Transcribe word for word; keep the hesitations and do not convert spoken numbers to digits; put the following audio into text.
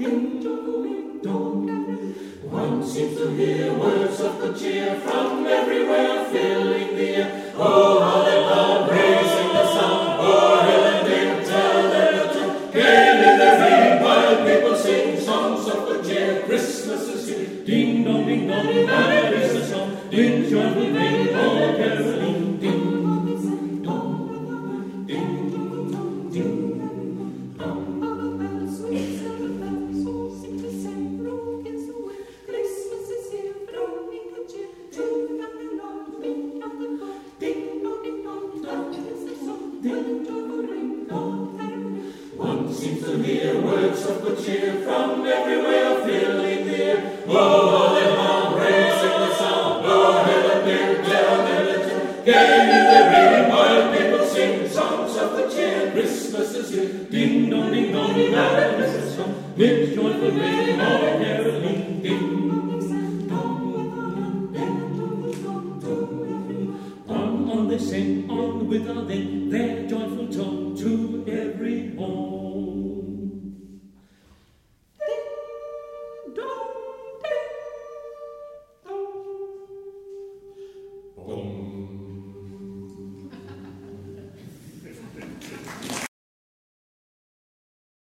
One seems to hear words of good cheer from everywhere, filling the air. Oh, how they love raising the sound. Oh, Helen, Dale, tell them the truth. Gaily they ring while people sing songs of good cheer. Christmas is here. Ding dong, ding dong, that is the song. Ding joyful ring, all caroling. Ding dong, ding ding. One seems to hear words of good cheer from everywhere, filling the air. Oh, how they love raising the sound. Oh, Helen, Dale, tell them the truth. Gaily they ring while people sing songs of good cheer. Christmas is here. Ding dong, ding dong, that is the song. With joyful ring, all caroling. Ding dong, ding dong. On, on they sing, on with our they, their joyful tone.